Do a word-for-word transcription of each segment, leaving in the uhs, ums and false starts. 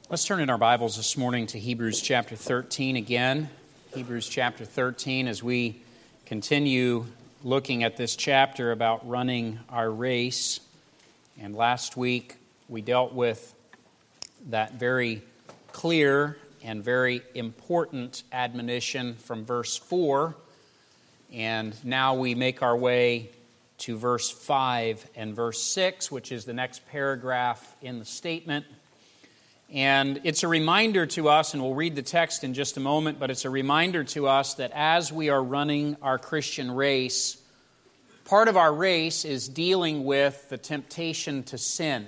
Let's turn in our Bibles this morning to Hebrews chapter thirteen again. Hebrews chapter thirteen, as we continue looking at this chapter about running our race. And last week we dealt with that very clear and very important admonition from verse four. And now we make our way to verse five and verse six, which is the next paragraph in the statement. And it's a reminder to us, and we'll read the text in just a moment, but it's a reminder to us that as we are running our Christian race, part of our race is dealing with the temptation to sin.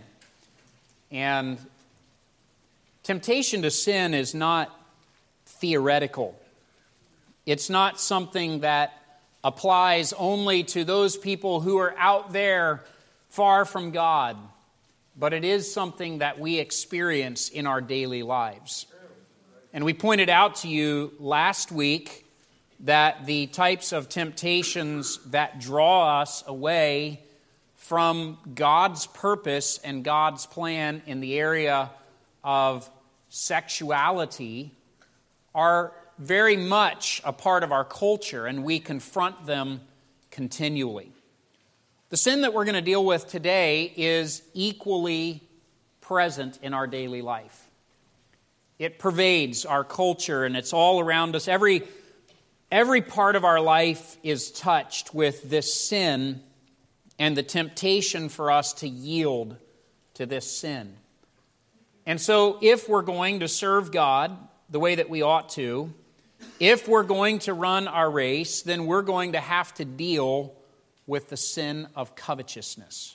And temptation to sin is not theoretical. It's not something that applies only to those people who are out there far from God, but it is something that we experience in our daily lives. And we pointed out to you last week that the types of temptations that draw us away from God's purpose and God's plan in the area of sexuality are very much a part of our culture, and we confront them continually. The sin that we're going to deal with today is equally present in our daily life. It pervades our culture and it's all around us. Every, every part of our life is touched with this sin and the temptation for us to yield to this sin. And so if we're going to serve God the way that we ought to, if we're going to run our race, then we're going to have to deal with the sin of covetousness.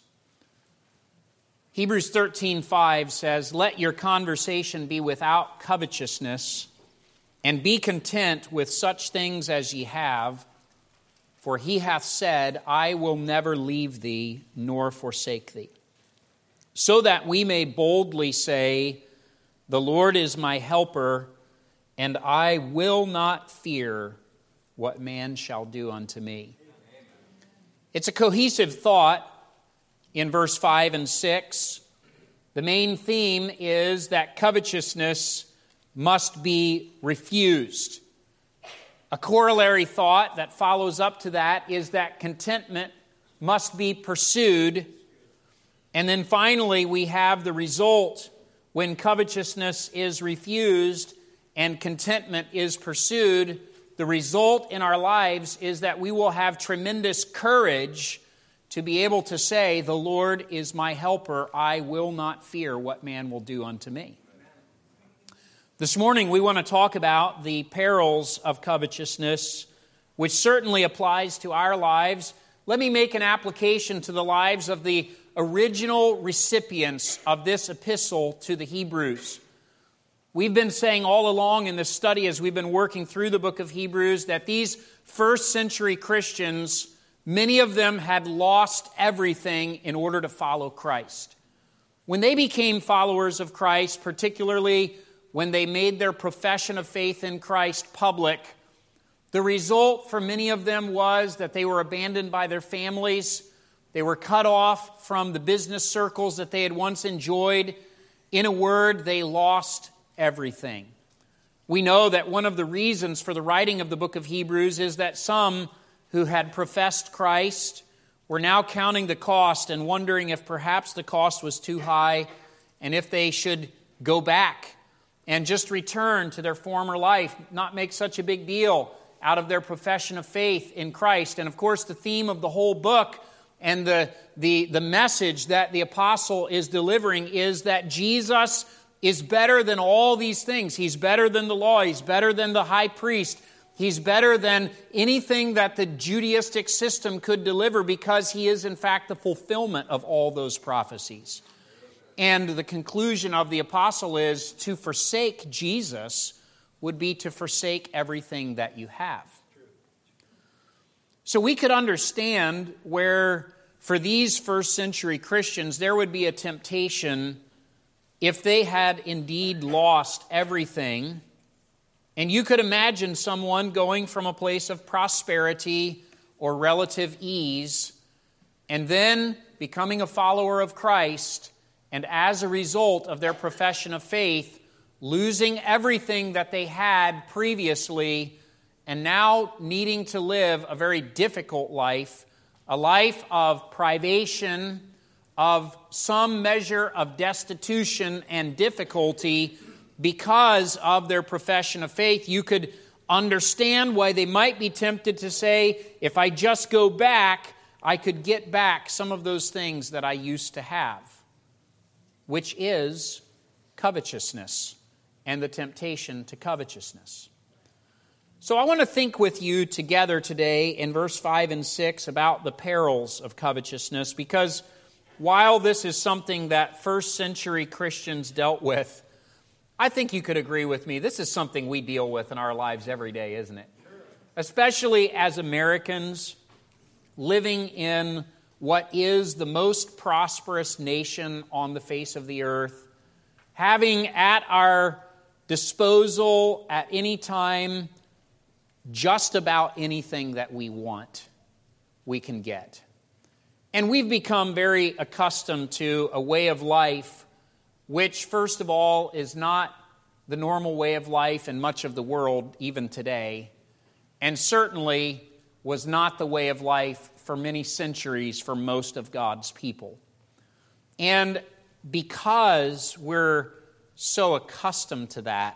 Hebrews thirteen five says, "Let your conversation be without covetousness, and be content with such things as ye have, for he hath said, I will never leave thee nor forsake thee. So that we may boldly say, the Lord is my helper, and I will not fear what man shall do unto me." It's a cohesive thought in verse five and six. The main theme is that covetousness must be refused. A corollary thought that follows up to that is that contentment must be pursued. And then finally, we have the result when covetousness is refused and contentment is pursued. The result in our lives is that we will have tremendous courage to be able to say, the Lord is my helper, I will not fear what man will do unto me. This morning we want to talk about the perils of covetousness, which certainly applies to our lives. Let me make an application to the lives of the original recipients of this epistle to the Hebrews. We've been saying all along in this study as we've been working through the book of Hebrews that these first century Christians, many of them had lost everything in order to follow Christ. When they became followers of Christ, particularly when they made their profession of faith in Christ public, the result for many of them was that they were abandoned by their families. They were cut off from the business circles that they had once enjoyed. In a word, they lost everything. We know that one of the reasons for the writing of the book of Hebrews is that some who had professed Christ were now counting the cost and wondering if perhaps the cost was too high and if they should go back and just return to their former life, not make such a big deal out of their profession of faith in Christ. And of course, the theme of the whole book and the, the, the message that the apostle is delivering is that Jesus is better than all these things. He's better than the law. He's better than the high priest. He's better than anything that the Judaistic system could deliver because he is in fact the fulfillment of all those prophecies. And the conclusion of the apostle is to forsake Jesus would be to forsake everything that you have. So we could understand where for these first century Christians there would be a temptation if they had indeed lost everything. And you could imagine someone going from a place of prosperity or relative ease and then becoming a follower of Christ, and as a result of their profession of faith, losing everything that they had previously, and now needing to live a very difficult life, a life of privation, of some measure of destitution and difficulty because of their profession of faith. You could understand why they might be tempted to say, if I just go back, I could get back some of those things that I used to have, which is covetousness and the temptation to covetousness. So I want to think with you together today in verse five and six about the perils of covetousness, because while this is something that first century Christians dealt with, I think you could agree with me, this is something we deal with in our lives every day, isn't it? Especially as Americans living in what is the most prosperous nation on the face of the earth, having at our disposal at any time just about anything that we want, we can get. And we've become very accustomed to a way of life which, first of all, is not the normal way of life in much of the world even today, and certainly was not the way of life for many centuries for most of God's people. And because we're so accustomed to that,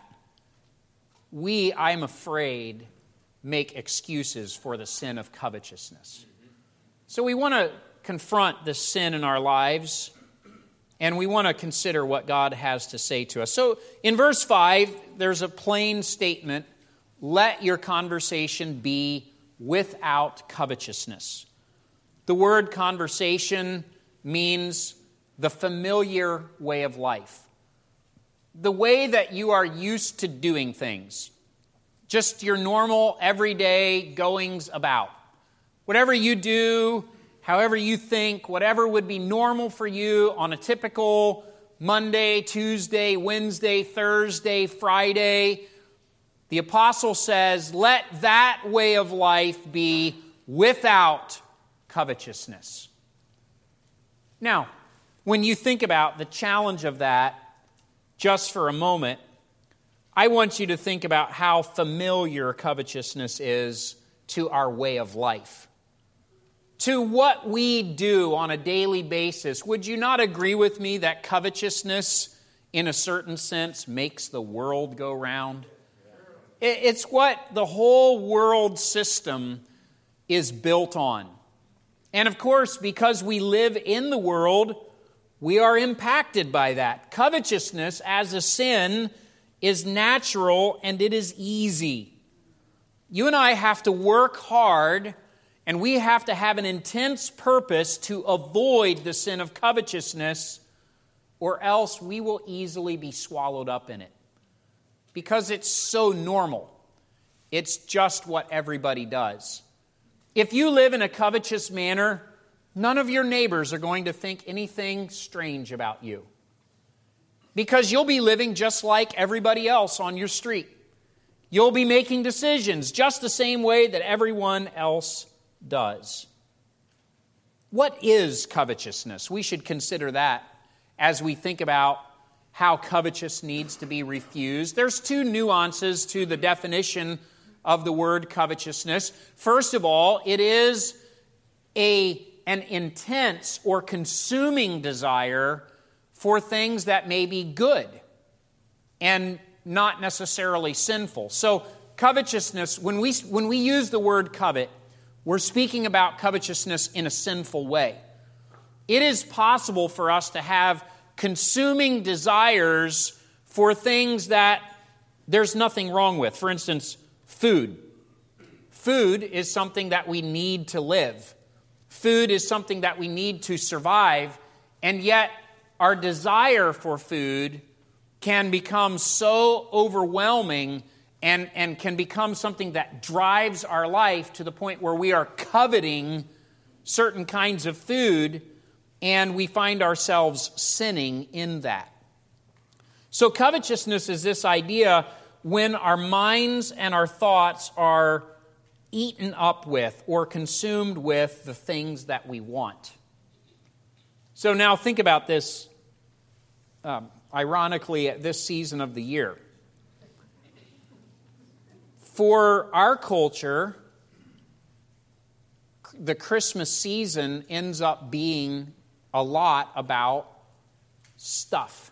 we, I'm afraid, make excuses for the sin of covetousness. So we want to confront this sin in our lives, and we want to consider what God has to say to us. So in verse five, there's a plain statement, let your conversation be without covetousness. The word conversation means the familiar way of life. The way that you are used to doing things. Just your normal, everyday goings about. Whatever you do, however you think, whatever would be normal for you on a typical Monday, Tuesday, Wednesday, Thursday, Friday, the apostle says, let that way of life be without covetousness. Now, when you think about the challenge of that, just for a moment, I want you to think about how familiar covetousness is to our way of life, to what we do on a daily basis. Would you not agree with me that covetousness, in a certain sense, makes the world go round? It's what the whole world system is built on. And of course, because we live in the world, we are impacted by that. Covetousness as a sin is natural and it is easy. You and I have to work hard, and we have to have an intense purpose to avoid the sin of covetousness, or else we will easily be swallowed up in it. Because it's so normal. It's just what everybody does. If you live in a covetous manner, none of your neighbors are going to think anything strange about you. Because you'll be living just like everybody else on your street. You'll be making decisions just the same way that everyone else does. What is covetousness? We should consider that as we think about how covetous needs to be refused. There's two nuances to the definition of the word covetousness. First of all, it is a, an intense or consuming desire for things that may be good and not necessarily sinful. So covetousness, when we, when we use the word covet, we're speaking about covetousness in a sinful way. It is possible for us to have consuming desires for things that there's nothing wrong with. For instance, food. Food is something that we need to live. Food is something that we need to survive, and yet our desire for food can become so overwhelming and, and can become something that drives our life to the point where we are coveting certain kinds of food, and we find ourselves sinning in that. So covetousness is this idea when our minds and our thoughts are eaten up with or consumed with the things that we want. So now think about this. Um, ironically, at this season of the year. For our culture, the Christmas season ends up being a lot about stuff.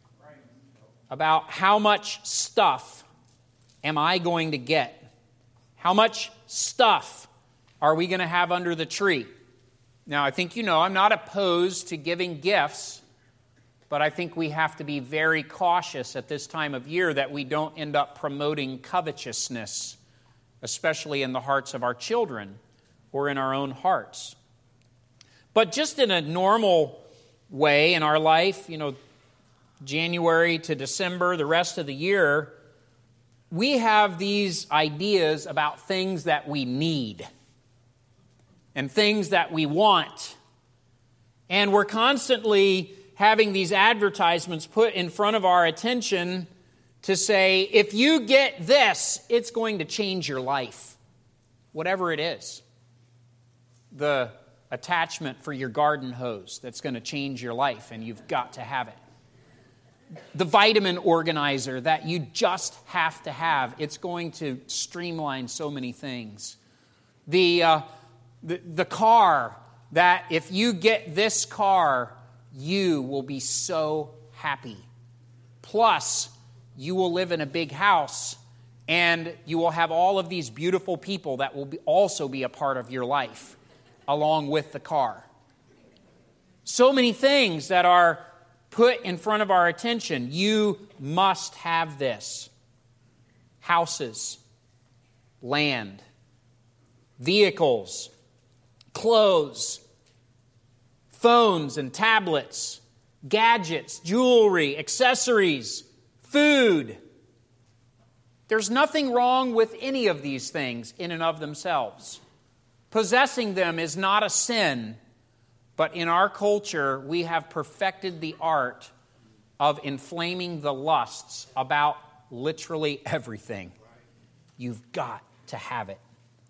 About how much stuff am I going to get? How much stuff are we going to have under the tree? Now, I think you know I'm not opposed to giving gifts, but I think we have to be very cautious at this time of year that we don't end up promoting covetousness, especially in the hearts of our children or in our own hearts. But just in a normal way in our life, you know, January to December, the rest of the year, we have these ideas about things that we need and things that we want. And we're constantly having these advertisements put in front of our attention to say, if you get this, it's going to change your life. Whatever it is. The attachment for your garden hose that's going to change your life, and you've got to have it. The vitamin organizer that you just have to have. It's going to streamline so many things. The, uh, the, the car that if you get this car, you will be so happy. Plus, you will live in a big house, and you will have all of these beautiful people that will be also be a part of your life, along with the car. So many things that are put in front of our attention. You must have this. Houses, land, vehicles, clothes, phones and tablets, gadgets, jewelry, accessories, food. There's nothing wrong with any of these things in and of themselves. Possessing them is not a sin, but in our culture, we have perfected the art of inflaming the lusts about literally everything. You've got to have it.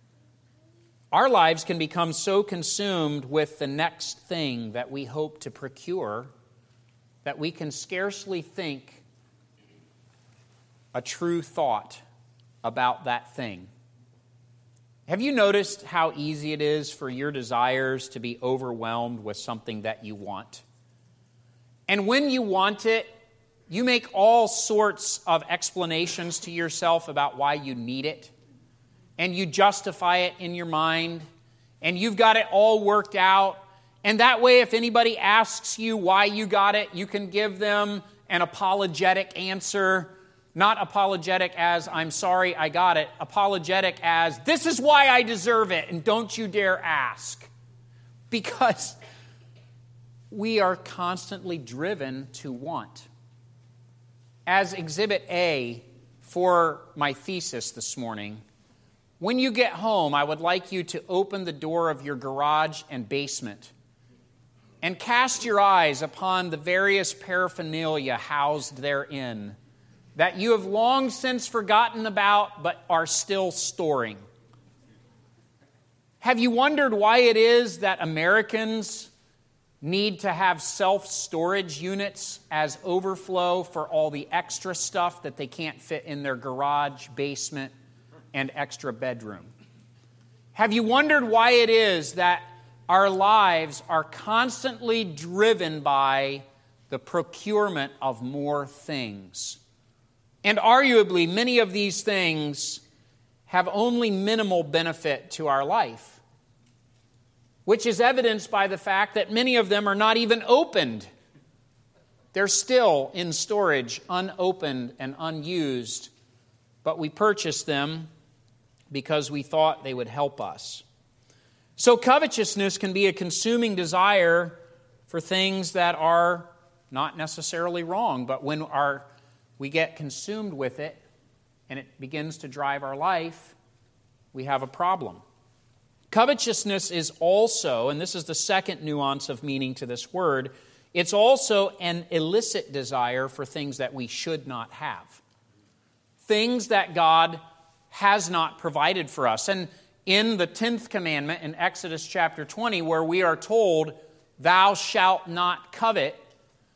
Our lives can become so consumed with the next thing that we hope to procure that we can scarcely think a true thought about that thing. Have you noticed how easy it is for your desires to be overwhelmed with something that you want? And when you want it, you make all sorts of explanations to yourself about why you need it. And you justify it in your mind. And you've got it all worked out. And that way, if anybody asks you why you got it, you can give them an apologetic answer. Not apologetic as, I'm sorry I got it. Apologetic as, this is why I deserve it, and don't you dare ask. Because we are constantly driven to want. As Exhibit A for my thesis this morning, when you get home, I would like you to open the door of your garage and basement and cast your eyes upon the various paraphernalia housed therein that you have long since forgotten about but are still storing. Have you wondered why it is that Americans need to have self-storage units as overflow for all the extra stuff that they can't fit in their garage, basement, and extra bedroom? Have you wondered why it is that our lives are constantly driven by the procurement of more things? And arguably, many of these things have only minimal benefit to our life, which is evidenced by the fact that many of them are not even opened. They're still in storage, unopened and unused, but we purchased them because we thought they would help us. So covetousness can be a consuming desire for things that are not necessarily wrong, but when our we get consumed with it, and it begins to drive our life, we have a problem. Covetousness is also, and this is the second nuance of meaning to this word, it's also an illicit desire for things that we should not have. Things that God has not provided for us. And in the tenth commandment in Exodus chapter twenty, where we are told, thou shalt not covet,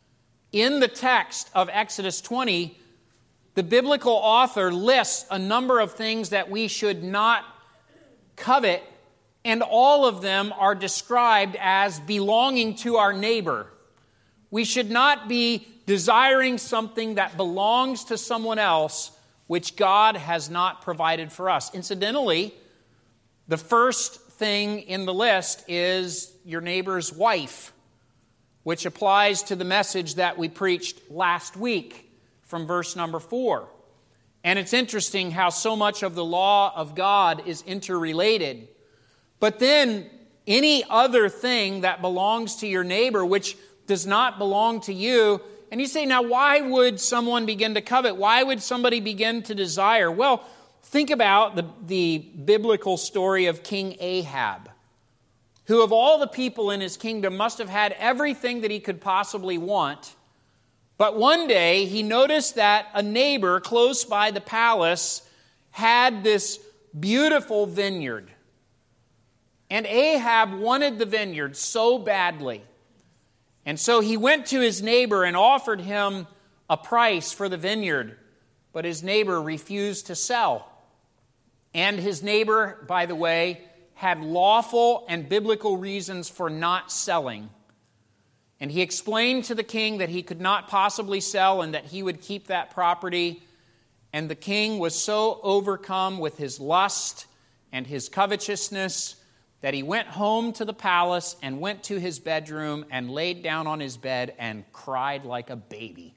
In the text of Exodus twenty, the biblical author lists a number of things that we should not covet, and all of them are described as belonging to our neighbor. We should not be desiring something that belongs to someone else, which God has not provided for us. Incidentally, the first thing in the list is your neighbor's wife, which applies to the message that we preached last week from verse number four. And it's interesting how so much of the law of God is interrelated. But then any other thing that belongs to your neighbor, which does not belong to you, and you say, now why would someone begin to covet? Why would somebody begin to desire? Well, think about the, the biblical story of King Ahab, who of all the people in his kingdom must have had everything that he could possibly want. But one day he noticed that a neighbor close by the palace had this beautiful vineyard. And Ahab wanted the vineyard so badly. And so he went to his neighbor and offered him a price for the vineyard. But his neighbor refused to sell. And his neighbor, by the way, had lawful and biblical reasons for not selling. And he explained to the king that he could not possibly sell and that he would keep that property. And the king was so overcome with his lust and his covetousness that he went home to the palace and went to his bedroom and laid down on his bed and cried like a baby.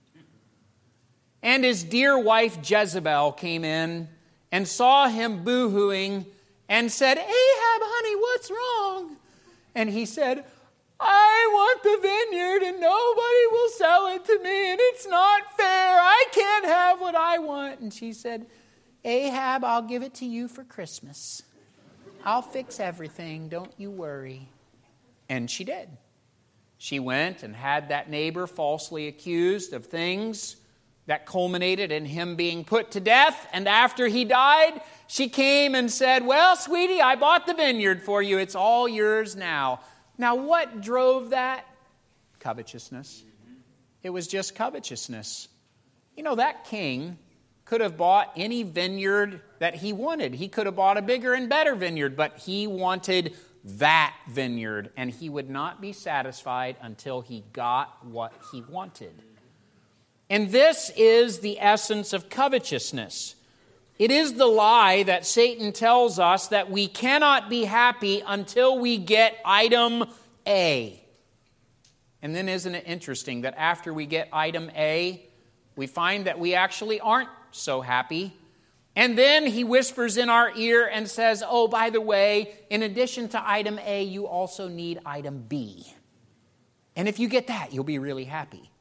And his dear wife Jezebel came in and saw him boo-hooing and said, Ahab, honey, what's wrong? And he said, I want the vineyard and nobody will sell it to me and it's not fair. I can't have what I want. And she said, Ahab, I'll give it to you for Christmas. I'll fix everything. Don't you worry. And she did. She went and had that neighbor falsely accused of things that culminated in him being put to death. And after he died, she came and said, well, sweetie, I bought the vineyard for you. It's all yours now. Now, what drove that? Covetousness. It was just covetousness. You know, that king could have bought any vineyard that he wanted. He could have bought a bigger and better vineyard, but he wanted that vineyard, and he would not be satisfied until he got what he wanted. And this is the essence of covetousness. It is the lie that Satan tells us that we cannot be happy until we get item A. And then isn't it interesting that after we get item A, we find that we actually aren't so happy. And then he whispers in our ear and says, oh, by the way, in addition to item A, you also need item B. And if you get that, you'll be really happy.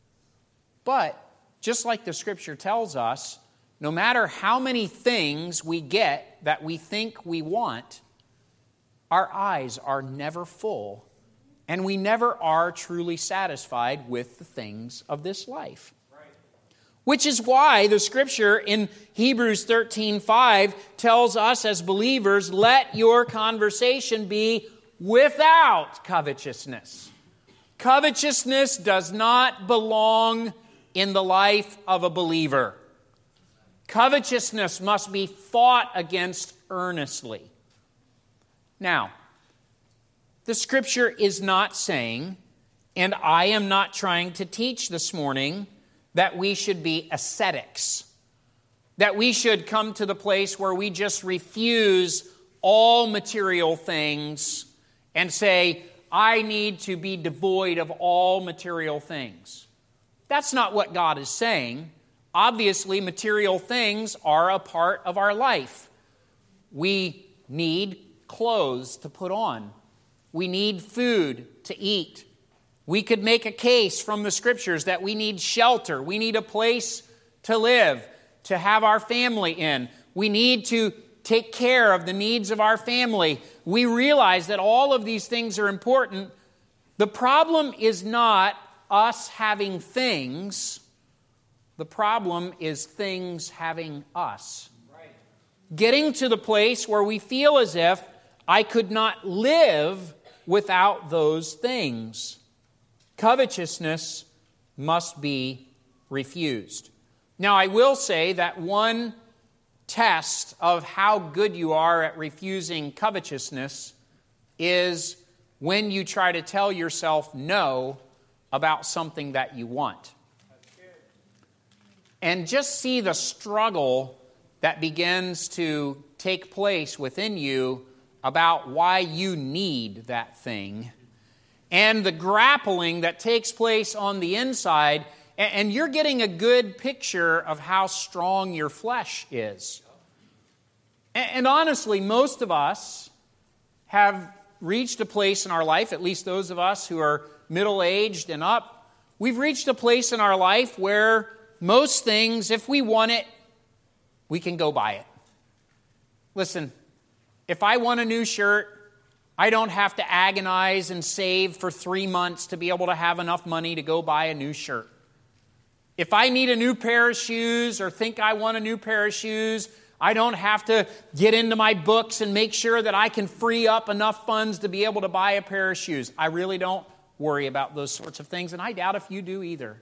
But just like the scripture tells us, no matter how many things we get that we think we want, our eyes are never full, and we never are truly satisfied with the things of this life. Right. Which is why the scripture in Hebrews thirteen five tells us as believers, let your conversation be without covetousness. Covetousness does not belong in the life of a believer. Covetousness must be fought against earnestly. Now, the scripture is not saying, and I am not trying to teach this morning, that we should be ascetics, that we should come to the place where we just refuse all material things and say, I need to be devoid of all material things. That's not what God is saying. Obviously, material things are a part of our life. We need clothes to put on. We need food to eat. We could make a case from the scriptures that we need shelter. We need a place to live, to have our family in. We need to take care of the needs of our family. We realize that all of these things are important. The problem is not us having things. The problem is things having us. Right. Getting to the place where we feel as if I could not live without those things. Covetousness must be refused. Now, I will say that one test of how good you are at refusing covetousness is when you try to tell yourself no about something that you want. And just see the struggle that begins to take place within you about why you need that thing, and the grappling that takes place on the inside, and you're getting a good picture of how strong your flesh is. And honestly, most of us have reached a place in our life, at least those of us who are middle-aged and up, we've reached a place in our life where most things, if we want it, we can go buy it. Listen, if I want a new shirt, I don't have to agonize and save for three months to be able to have enough money to go buy a new shirt. If I need a new pair of shoes or think I want a new pair of shoes, I don't have to get into my books and make sure that I can free up enough funds to be able to buy a pair of shoes. I really don't worry about those sorts of things, and I doubt if you do either.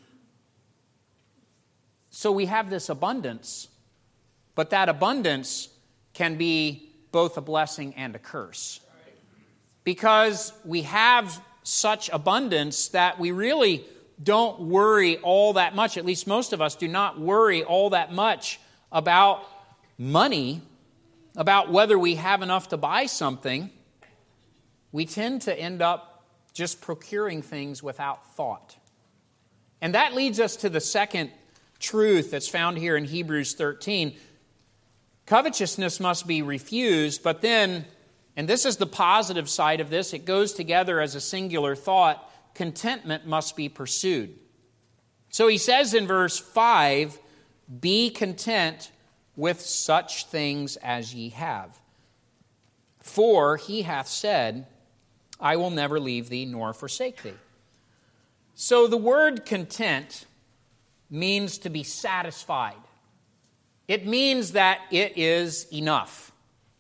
So we have this abundance, but that abundance can be both a blessing and a curse. Because we have such abundance that we really don't worry all that much, at least most of us do not worry all that much about money, about whether we have enough to buy something. We tend to end up just procuring things without thought. And that leads us to the second truth that's found here in Hebrews thirteen. Covetousness must be refused, but then, and this is the positive side of this, it goes together as a singular thought, contentment must be pursued. So he says in verse five, be content with such things as ye have. For he hath said, I will never leave thee nor forsake thee. So the word content means to be satisfied. It means that it is enough.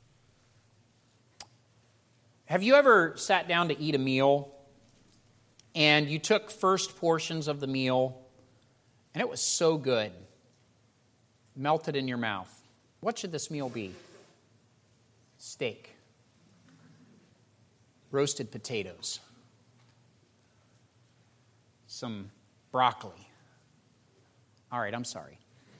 Have you ever sat down to eat a meal and you took first portions of the meal and it was so good, melted in your mouth? What should this meal be? Steak, roasted potatoes, some broccoli. All right, I'm sorry.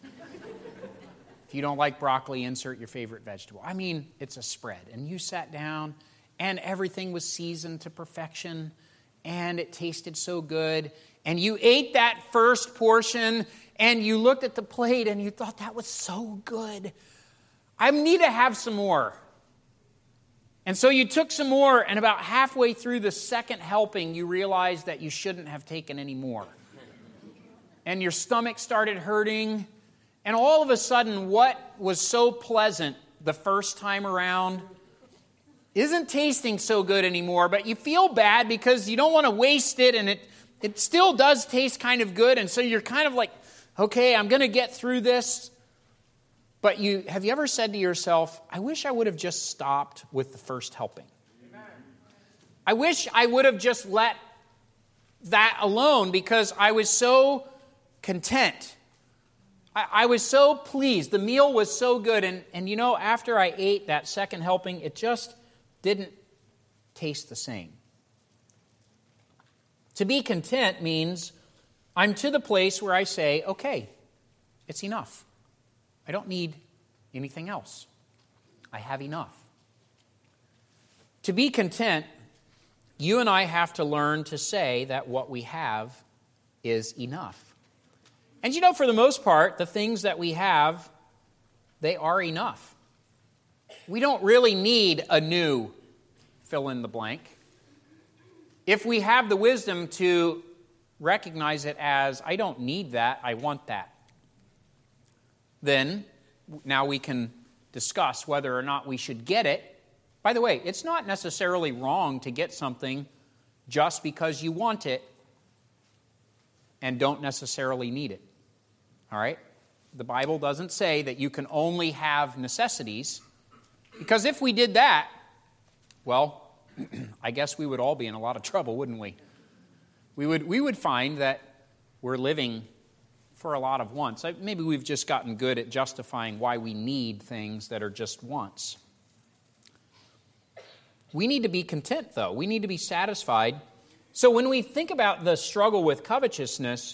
If you don't like broccoli, insert your favorite vegetable. I mean, it's a spread. And you sat down, and everything was seasoned to perfection, and it tasted so good. And you ate that first portion, and you looked at the plate, and you thought, that was so good. I need to have some more. And so you took some more, and about halfway through the second helping, you realized that you shouldn't have taken any more. And your stomach started hurting. And all of a sudden, what was so pleasant the first time around isn't tasting so good anymore, but you feel bad because you don't want to waste it, and it, it still does taste kind of good, and so you're kind of like, okay, I'm going to get through this. But you have you ever said to yourself, I wish I would have just stopped with the first helping. Amen. I wish I would have just let that alone because I was so content. I was so pleased. The meal was so good. And, and you know, after I ate that second helping, it just didn't taste the same. To be content means I'm to the place where I say, okay, it's enough. I don't need anything else. I have enough. To be content, you and I have to learn to say that what we have is enough. And you know, for the most part, the things that we have, they are enough. We don't really need a new fill in the blank. If we have the wisdom to recognize it as, I don't need that, I want that, then now we can discuss whether or not we should get it. By the way, it's not necessarily wrong to get something just because you want it and don't necessarily need it. All right? The Bible doesn't say that you can only have necessities, because if we did that, well, I guess we would all be in a lot of trouble, wouldn't we? We would we would find that we're living for a lot of wants. Maybe we've just gotten good at justifying why we need things that are just wants. We need to be content, though. We need to be satisfied. So when we think about the struggle with covetousness,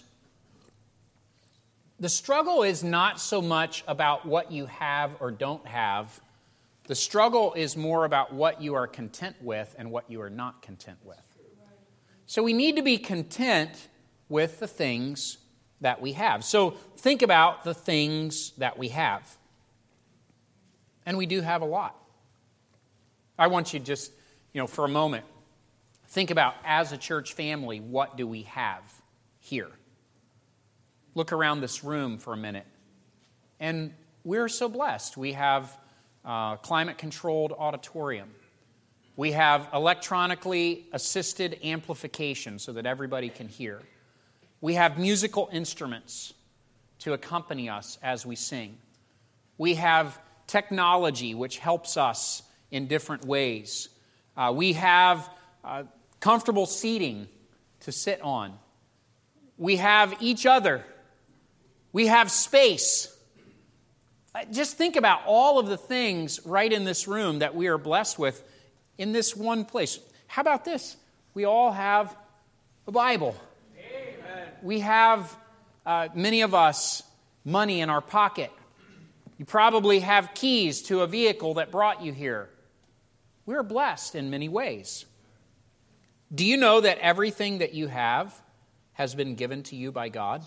the struggle is not so much about what you have or don't have. The struggle is more about what you are content with and what you are not content with. So we need to be content with the things that we have. So think about the things that we have. And we do have a lot. I want you just, you know, for a moment, think about, as a church family, what do we have here? Look around this room for a minute. And we're so blessed. We have a climate-controlled auditorium. We have electronically assisted amplification so that everybody can hear. We have musical instruments to accompany us as we sing. We have technology which helps us in different ways. Uh, we have uh, comfortable seating to sit on. We have each other. We have space. Just think about all of the things right in this room that we are blessed with in this one place. How about this? We all have a Bible. Amen. We have, uh, many of us, money in our pocket. You probably have keys to a vehicle that brought you here. We're blessed in many ways. Do you know that everything that you have has been given to you by God?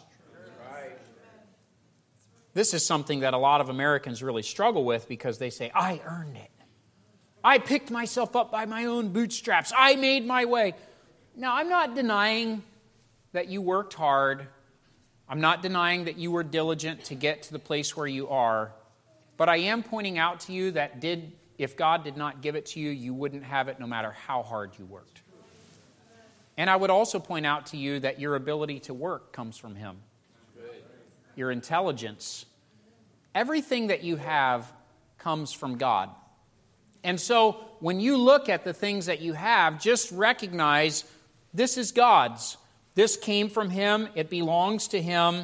This is something that a lot of Americans really struggle with because they say, I earned it. I picked myself up by my own bootstraps. I made my way. Now, I'm not denying that you worked hard. I'm not denying that you were diligent to get to the place where you are. But I am pointing out to you that did, if God did not give it to you, you wouldn't have it no matter how hard you worked. And I would also point out to you that your ability to work comes from Him. Your intelligence. Everything that you have comes from God. And so when you look at the things that you have, just recognize this is God's. This came from Him. It belongs to Him.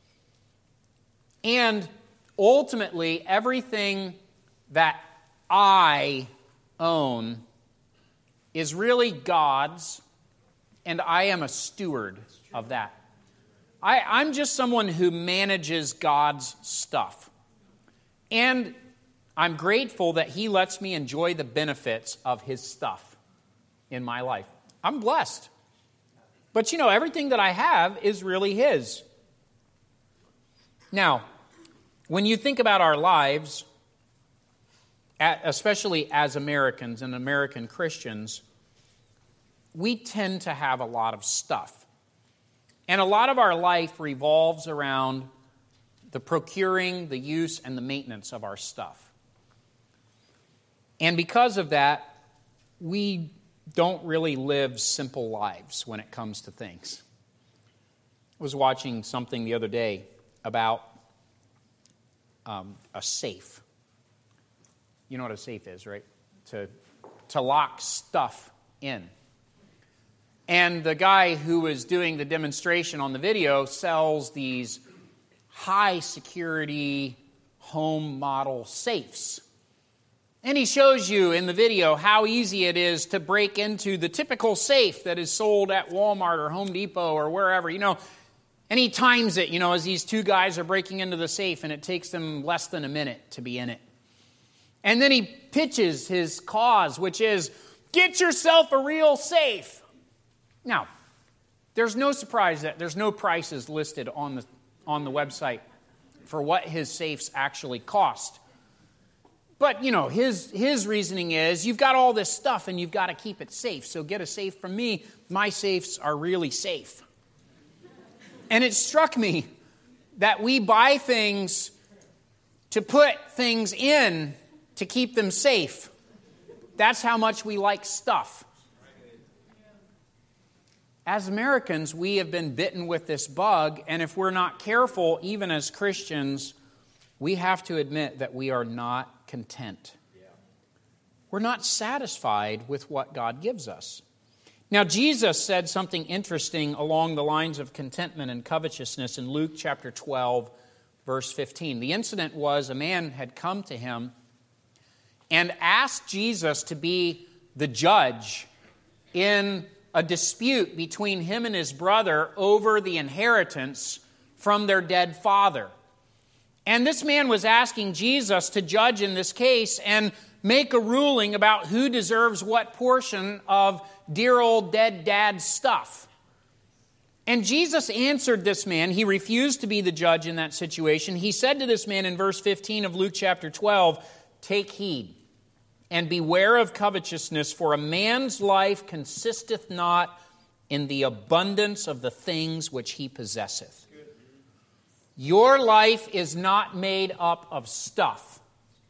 And ultimately, everything that I own is really God's, and I am a steward of that. I, I'm just someone who manages God's stuff. And I'm grateful that He lets me enjoy the benefits of His stuff in my life. I'm blessed. But you know, everything that I have is really His. Now, when you think about our lives, especially as Americans and American Christians, we tend to have a lot of stuff. And a lot of our life revolves around the procuring, the use, and the maintenance of our stuff. And because of that, we don't really live simple lives when it comes to things. I was watching something the other day about um, a safe. You know what a safe is, right? To, to lock stuff in. And the guy who was doing the demonstration on the video sells these high security home model safes. And he shows you in the video how easy it is to break into the typical safe that is sold at Walmart or Home Depot or wherever, you know. And he times it, you know, as these two guys are breaking into the safe, and it takes them less than a minute to be in it. And then he pitches his cause, which is, get yourself a real safe. Now, there's no surprise that there's no prices listed on the on the website for what his safes actually cost. But, you know, his his reasoning is, you've got all this stuff and you've got to keep it safe. So get a safe from me. My safes are really safe. And it struck me that we buy things to put things in to keep them safe. That's how much we like stuff. As Americans, we have been bitten with this bug, and if we're not careful, even as Christians, we have to admit that we are not content. We're not satisfied with what God gives us. Now, Jesus said something interesting along the lines of contentment and covetousness in Luke chapter twelve, verse fifteen. The incident was a man had come to him and asked Jesus to be the judge in a dispute between him and his brother over the inheritance from their dead father. And this man was asking Jesus to judge in this case and make a ruling about who deserves what portion of dear old dead dad's stuff. And Jesus answered this man. He refused to be the judge in that situation. He said to this man in verse fifteen of Luke chapter twelve, "Take heed and beware of covetousness, for a man's life consisteth not in the abundance of the things which he possesseth." Your life is not made up of stuff.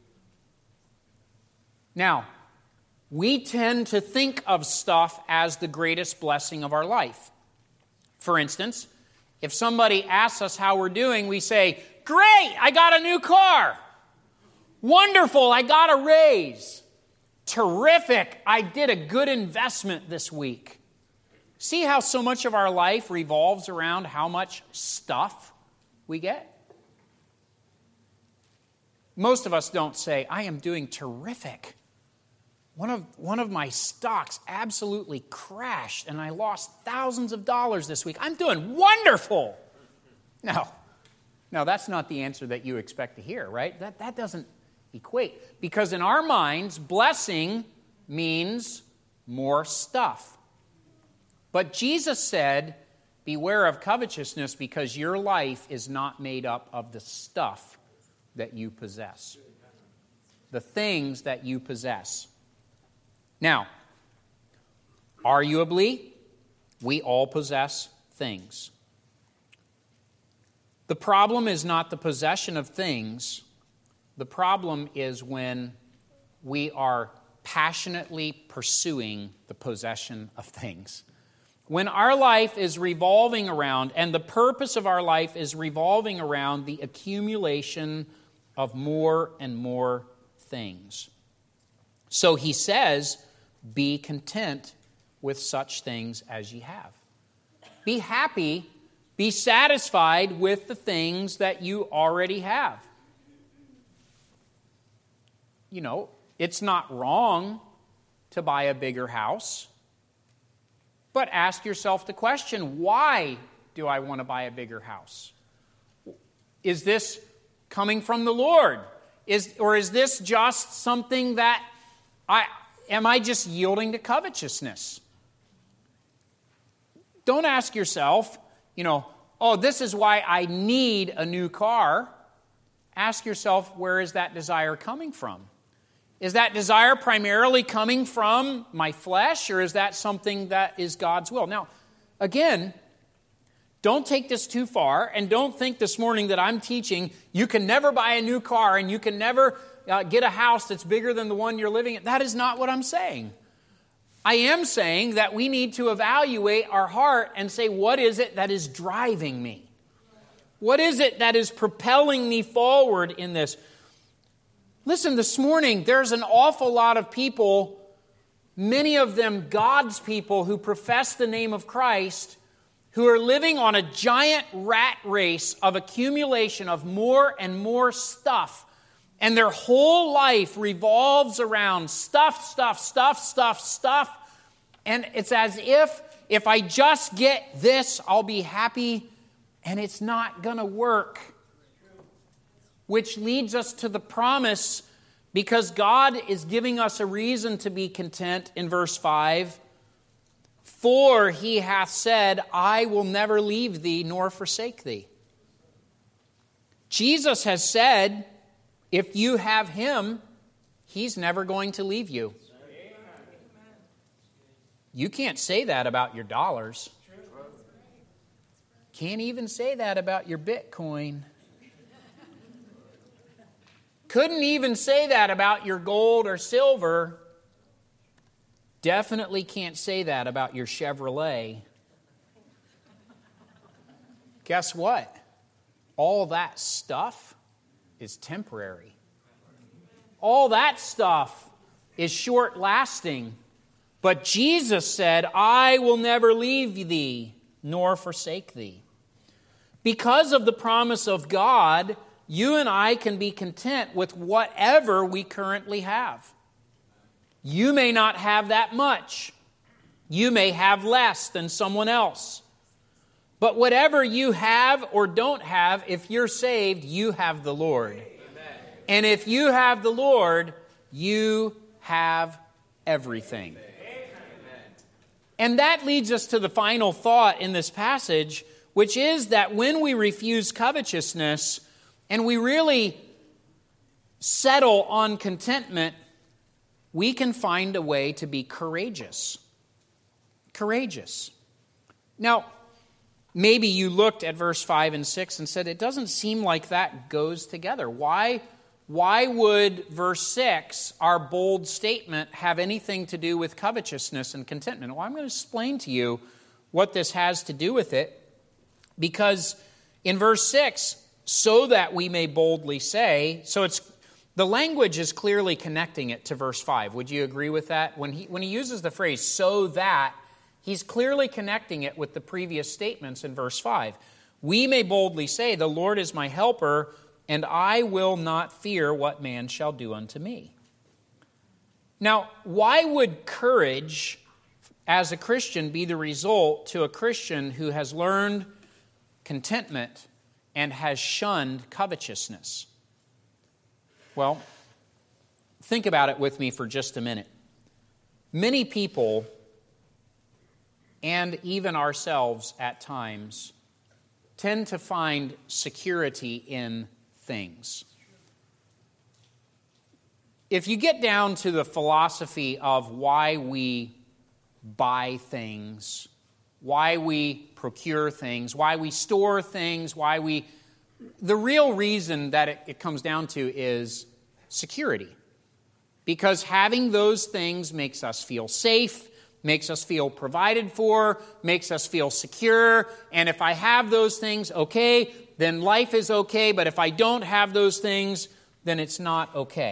Now, we tend to think of stuff as the greatest blessing of our life. For instance, if somebody asks us how we're doing, we say, "Great, I got a new car. Wonderful, I got a raise. Terrific, I did a good investment this week." See how so much of our life revolves around how much stuff we get? Most of us don't say, "I am doing terrific. One of, one of my stocks absolutely crashed and I lost thousands of dollars this week. I'm doing wonderful." No, no, that's not the answer that you expect to hear, right? That, that doesn't equate. Because in our minds, blessing means more stuff. But Jesus said, beware of covetousness, because your life is not made up of the stuff that you possess. The things that you possess. Now, arguably, we all possess things. The problem is not the possession of things. The problem is when we are passionately pursuing the possession of things. When our life is revolving around, and the purpose of our life is revolving around the accumulation of more and more things. So he says, be content with such things as ye have. Be happy, be satisfied with the things that you already have. You know, it's not wrong to buy a bigger house. But ask yourself the question, why do I want to buy a bigger house? Is this coming from the Lord? Is, or is this just something that I, am I just yielding to covetousness? Don't ask yourself, you know, oh, this is why I need a new car. Ask yourself, where is that desire coming from? Is that desire primarily coming from my flesh, or is that something that is God's will? Now, again, don't take this too far, and don't think this morning that I'm teaching you can never buy a new car and you can never uh, get a house that's bigger than the one you're living in. That is not what I'm saying. I am saying that we need to evaluate our heart and say, what is it that is driving me? What is it that is propelling me forward in this? Listen, this morning, there's an awful lot of people, many of them God's people who profess the name of Christ, who are living on a giant rat race of accumulation of more and more stuff. And their whole life revolves around stuff, stuff, stuff, stuff, stuff. And it's as if, if I just get this, I'll be happy. And it's not going to work. Which leads us to the promise, because God is giving us a reason to be content in verse five. For he hath said, I will never leave thee nor forsake thee. Jesus has said, if you have him, he's never going to leave you. You can't say that about your dollars. Can't even say that about your Bitcoin. Couldn't even say that about your gold or silver. Definitely can't say that about your Chevrolet. Guess what? All that stuff is temporary. All that stuff is short-lasting. But Jesus said, I will never leave thee nor forsake thee. Because of the promise of God, you and I can be content with whatever we currently have. You may not have that much. You may have less than someone else. But whatever you have or don't have, if you're saved, you have the Lord. Amen. And if you have the Lord, you have everything. Amen. And that leads us to the final thought in this passage, which is that when we refuse covetousness and we really settle on contentment, we can find a way to be courageous. Courageous. Now, maybe you looked at verse five and six and said, it doesn't seem like that goes together. Why, why would verse six, our bold statement, have anything to do with covetousness and contentment? Well, I'm going to explain to you what this has to do with it. Because in verse six, so that we may boldly say, so it's the language is clearly connecting it to verse five. Would you agree with that? When he, when he uses the phrase, so that, he's clearly connecting it with the previous statements in verse five. We may boldly say, the Lord is my helper, and I will not fear what man shall do unto me. Now, why would courage as a Christian be the result to a Christian who has learned contentment and has shunned covetousness? Well, think about it with me for just a minute. Many people, and even ourselves at times, tend to find security in things. If you get down to the philosophy of why we buy things, why we procure things, why we store things, why we... The real reason that it, it comes down to is security. Because having those things makes us feel safe, makes us feel provided for, makes us feel secure. And if I have those things, okay, then life is okay. But if I don't have those things, then it's not okay.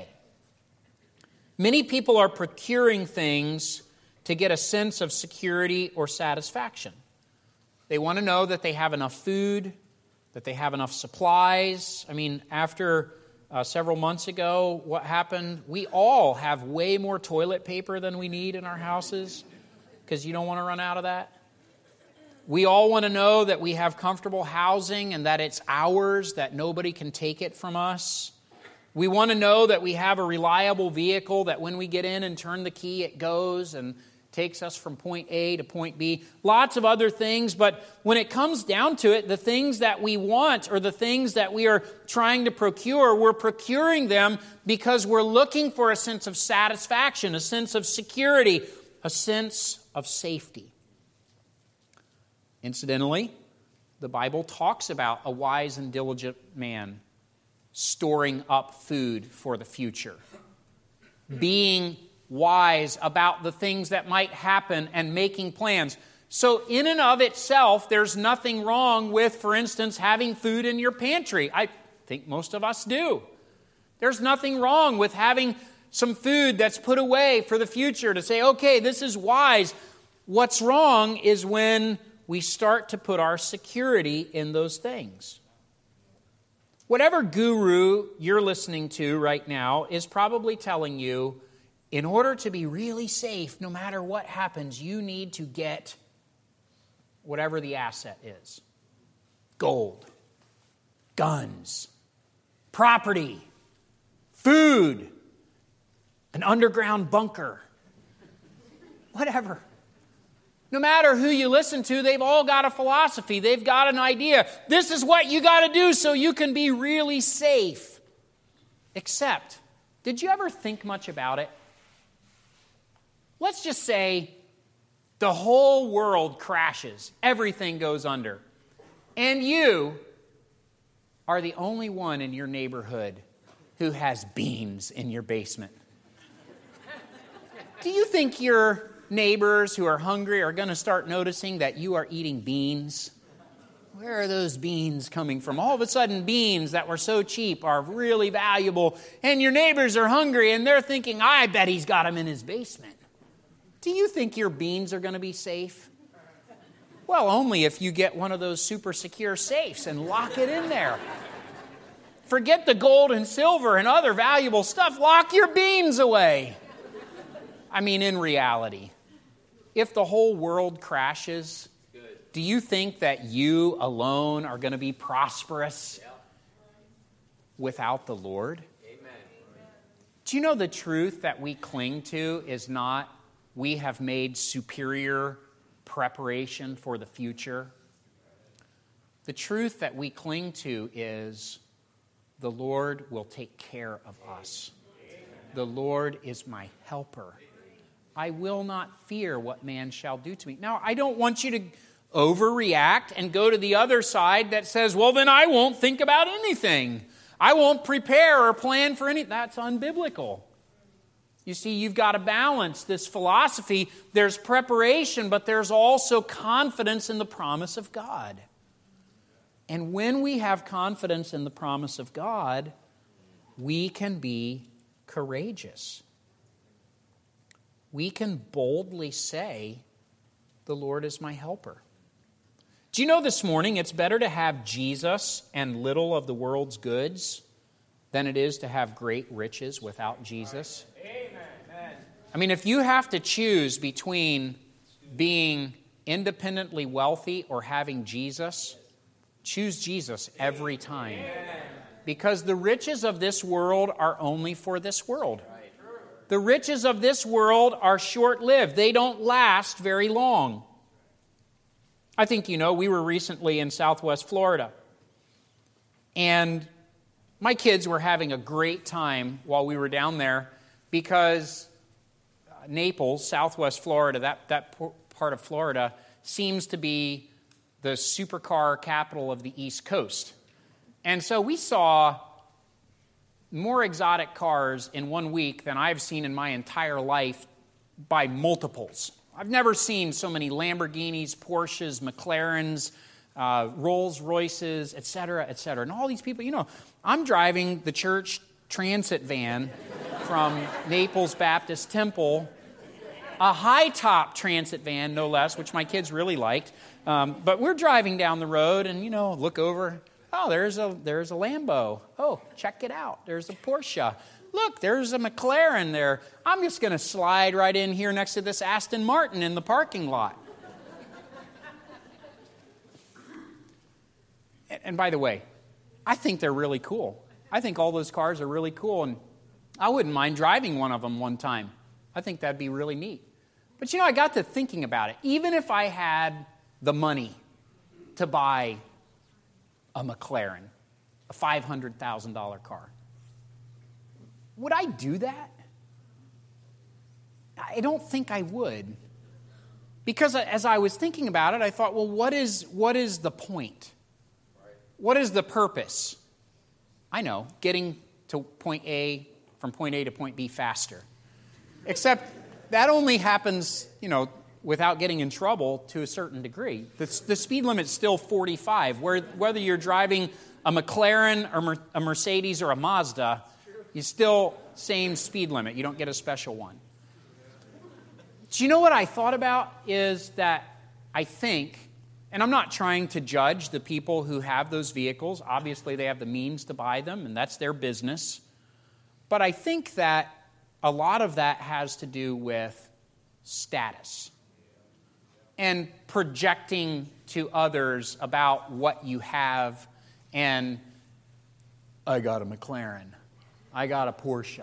Many people are procuring things to get a sense of security or satisfaction. They want to know that they have enough food, that they have enough supplies. I mean, after uh, several months ago, what happened? We all have way more toilet paper than we need in our houses because you don't want to run out of that. We all want to know that we have comfortable housing and that it's ours, that nobody can take it from us. We want to know that we have a reliable vehicle, that when we get in and turn the key, it goes and takes us from point A to point B. Lots of other things, but when it comes down to it, the things that we want or the things that we are trying to procure, we're procuring them because we're looking for a sense of satisfaction, a sense of security, a sense of safety. Incidentally, the Bible talks about a wise and diligent man storing up food for the future, being wise about the things that might happen and making plans. So in and of itself, there's nothing wrong with, for instance, having food in your pantry. I think most of us do. There's nothing wrong with having some food that's put away for the future to say, okay, this is wise. What's wrong is when we start to put our security in those things. Whatever guru you're listening to right now is probably telling you, in order to be really safe, no matter what happens, you need to get whatever the asset is. Gold, guns, property, food, an underground bunker, whatever. No matter who you listen to, they've all got a philosophy. They've got an idea. This is what you got to do so you can be really safe. Except, did you ever think much about it? Let's just say the whole world crashes. Everything goes under. And you are the only one in your neighborhood who has beans in your basement. Do you think your neighbors who are hungry are going to start noticing that you are eating beans? Where are those beans coming from? All of a sudden, beans that were so cheap are really valuable, and your neighbors are hungry, and they're thinking, I bet he's got them in his basement. Do you think your beans are going to be safe? Well, only if you get one of those super secure safes and lock it in there. Forget the gold and silver and other valuable stuff. Lock your beans away. I mean, in reality, if the whole world crashes, do you think that you alone are going to be prosperous without the Lord? Amen. Do you know the truth that we cling to is not we have made superior preparation for the future? The truth that we cling to is the Lord will take care of us. The Lord is my helper. I will not fear what man shall do to me. Now, I don't want you to overreact and go to the other side that says, well, then I won't think about anything. I won't prepare or plan for anything. That's unbiblical. You see, you've got to balance this philosophy. There's preparation, but there's also confidence in the promise of God. And when we have confidence in the promise of God, we can be courageous. We can boldly say, the Lord is my helper. Do you know this morning it's better to have Jesus and little of the world's goods than it is to have great riches without Jesus? Amen. I mean, if you have to choose between being independently wealthy or having Jesus, choose Jesus every time. Because the riches of this world are only for this world. The riches of this world are short-lived. They don't last very long. I think you know, we were recently in Southwest Florida. And my kids were having a great time while we were down there because Naples, Southwest Florida, that, that part of Florida, seems to be the supercar capital of the East Coast. And so we saw more exotic cars in one week than I've seen in my entire life by multiples. I've never seen so many Lamborghinis, Porsches, McLarens, uh, Rolls Royces, et cetera, et cetera. And all these people, you know, I'm driving the church transit van from Naples Baptist Temple, a high-top transit van, no less, which my kids really liked. Um, but we're driving down the road and, you know, look over. Oh, there's a there's a Lambo. Oh, check it out. There's a Porsche. Look, there's a McLaren there. I'm just going to slide right in here next to this Aston Martin in the parking lot. And by the way, I think they're really cool. I think all those cars are really cool, and I wouldn't mind driving one of them one time. I think that'd be really neat. But you know, I got to thinking about it. Even if I had the money to buy a McLaren, a five hundred thousand dollars car, would I do that? I don't think I would. Because as I was thinking about it, I thought, well, what is what is the point? What is the purpose? I know, getting to point A, from point A to point B faster. Except that only happens, you know, without getting in trouble to a certain degree. The, the speed limit's still forty-five. Where, whether you're driving a McLaren or Mer, a Mercedes or a Mazda, you still same speed limit. You don't get a special one. Do you know what I thought about is that I think, and I'm not trying to judge the people who have those vehicles. Obviously, they have the means to buy them, and that's their business. But I think that a lot of that has to do with status and projecting to others about what you have. And I got a McLaren. I got a Porsche.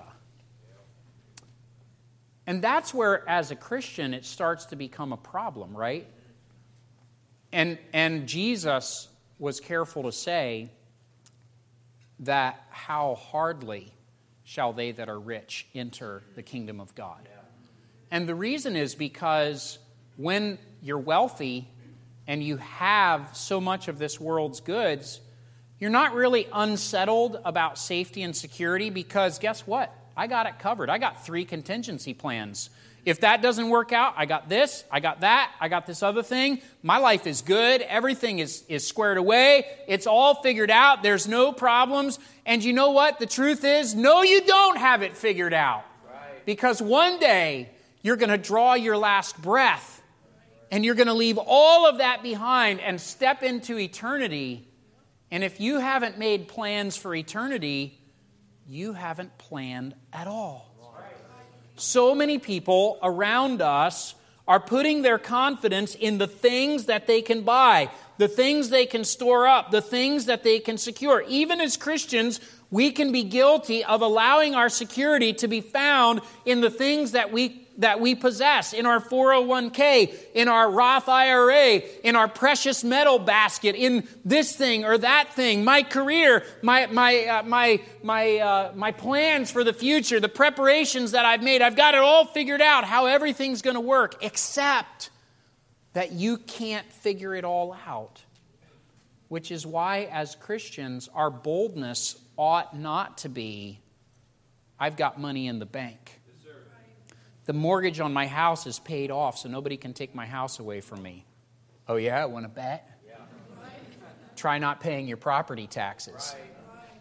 And that's where, as a Christian, it starts to become a problem, right? And, and Jesus was careful to say that how hardly shall they that are rich enter the kingdom of God. And the reason is because when you're wealthy and you have so much of this world's goods, you're not really unsettled about safety and security because guess what? I got it covered. I got three contingency plans. If that doesn't work out, I got this, I got that, I got this other thing. My life is good. Everything is, is squared away. It's all figured out. There's no problems. And you know what? The truth is, no, you don't have it figured out. Right. Because one day, You're going to draw your last breath. And you're going to leave all of that behind and step into eternity. And if you haven't made plans for eternity, you haven't planned at all. So many people around us are putting their confidence in the things that they can buy, the things they can store up, the things that they can secure. Even as Christians, we can be guilty of allowing our security to be found in the things that we that we possess, in our four oh one k, in our Roth I R A, in our precious metal basket, in this thing or that thing, my career, my my uh, my my uh, my plans for the future, the preparations that I've made. I've got it all figured out how everything's going to work, except that you can't figure it all out. Which is why, as Christians, our boldness ought not to be, I've got money in the bank. The mortgage on my house is paid off, so nobody can take my house away from me. Oh yeah, want to bet? Yeah. Try not paying your property taxes. Right.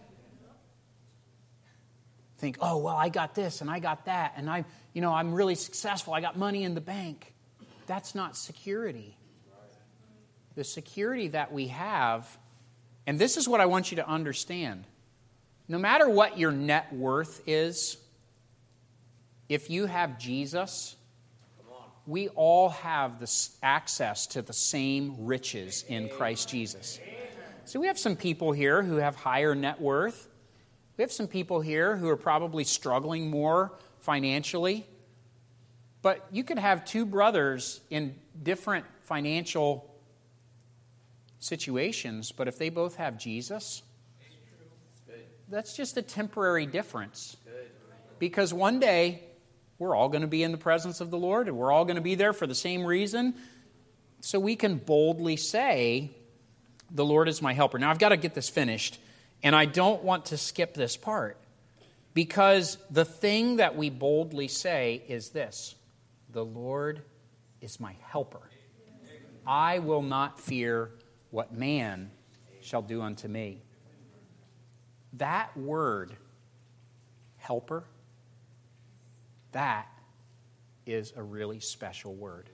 Think, oh well, I got this and I got that, and I, you know, I'm really successful. I got money in the bank. That's not security. The security that we have, and this is what I want you to understand. No matter what your net worth is, if you have Jesus, we all have this access to the same riches in Christ Jesus. So we have some people here who have higher net worth. We have some people here who are probably struggling more financially. But you could have two brothers in different financial situations, but if they both have Jesus, that's just a temporary difference. Because one day, we're all going to be in the presence of the Lord, and we're all going to be there for the same reason. So we can boldly say, the Lord is my helper. Now, I've got to get this finished, and I don't want to skip this part, because the thing that we boldly say is this: the Lord is my helper. I will not fear what man shall do unto me. That word, helper, that is a really special word.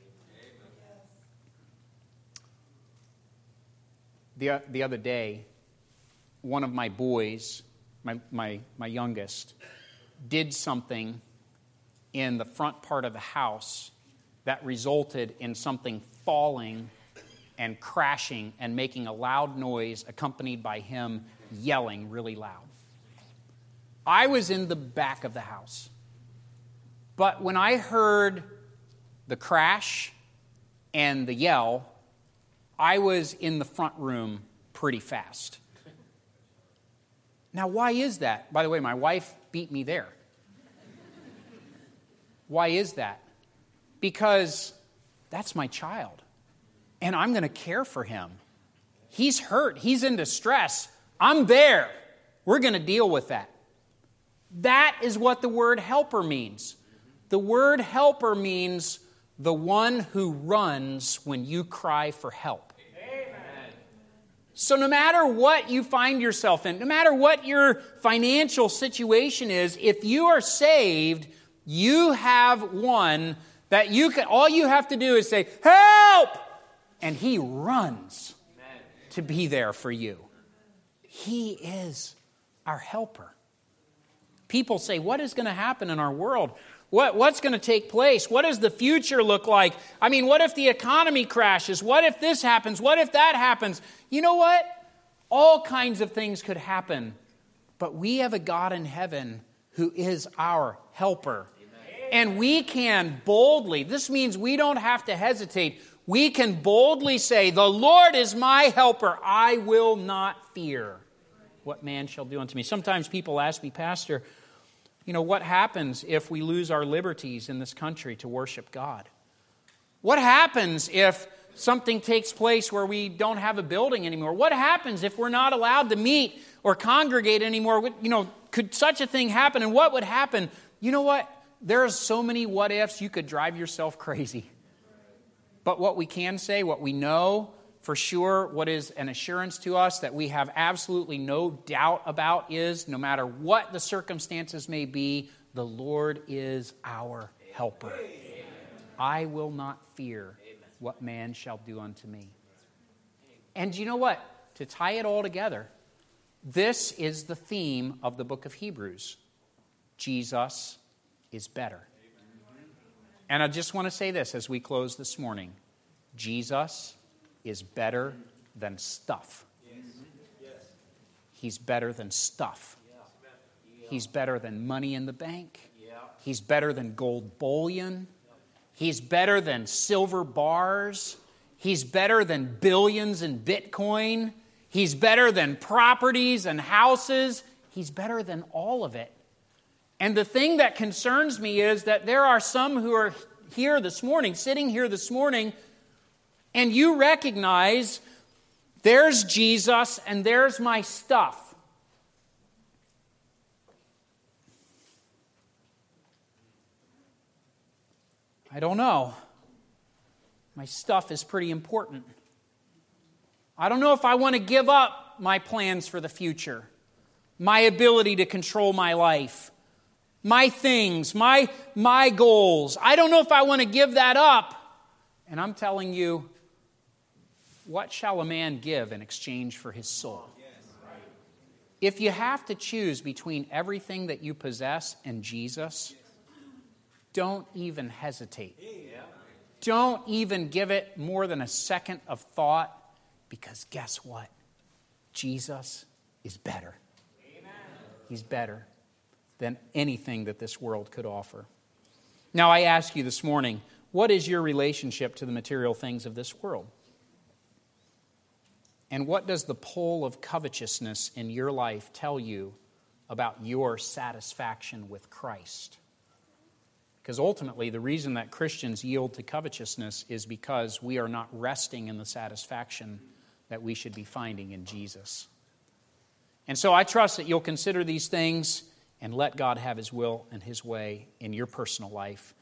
The, the other day, one of my boys, my, my, my youngest, did something in the front part of the house that resulted in something falling and crashing and making a loud noise accompanied by him yelling really loud. I was in the back of the house. But when I heard the crash and the yell, I was in the front room pretty fast. Now, why is that? By the way, my wife beat me there. Why is that? Because that's my child, and I'm going to care for him. He's hurt. He's in distress. I'm there. We're going to deal with that. That is what the word helper means. The word helper means the one who runs when you cry for help. Amen. So no matter what you find yourself in, no matter what your financial situation is, if you are saved, you have one that you can, all you have to do is say, help! And he runs Amen. To be there for you. He is our helper. People say, what is going to happen in our world? What, what's going to take place? What does the future look like? I mean, what if the economy crashes? What if this happens? What if that happens? You know what? All kinds of things could happen. But we have a God in heaven who is our helper. Amen. And we can boldly, this means we don't have to hesitate. We can boldly say, the Lord is my helper. I will not fear what man shall do unto me. Sometimes people ask me, Pastor, you know, what happens if we lose our liberties in this country to worship God? What happens if something takes place where we don't have a building anymore? What happens if we're not allowed to meet or congregate anymore? You know, could such a thing happen? And what would happen? You know what? There are so many what ifs, you could drive yourself crazy. But what we can say, what we know for sure, what is an assurance to us that we have absolutely no doubt about is, no matter what the circumstances may be, the Lord is our helper. I will not fear what man shall do unto me. And you know what? To tie it all together, this is the theme of the book of Hebrews. Jesus is better. And I just want to say this as we close this morning. Jesus is better than stuff. He's better than stuff. He's better than money in the bank. He's better than gold bullion. He's better than silver bars. He's better than billions in Bitcoin. He's better than properties and houses. He's better than all of it. And the thing that concerns me is that there are some who are here this morning, sitting here this morning, and you recognize there's Jesus and there's my stuff. I don't know. My stuff is pretty important. I don't know if I want to give up my plans for the future, my ability to control my life, my things, my, my goals. I don't know if I want to give that up. And I'm telling you, what shall a man give in exchange for his soul? If you have to choose between everything that you possess and Jesus, don't even hesitate. Don't even give it more than a second of thought, because guess what? Jesus is better. He's better than anything that this world could offer. Now, I ask you this morning, what is your relationship to the material things of this world? And what does the pull of covetousness in your life tell you about your satisfaction with Christ? Because ultimately, the reason that Christians yield to covetousness is because we are not resting in the satisfaction that we should be finding in Jesus. And so I trust that you'll consider these things and let God have His will and His way in your personal life.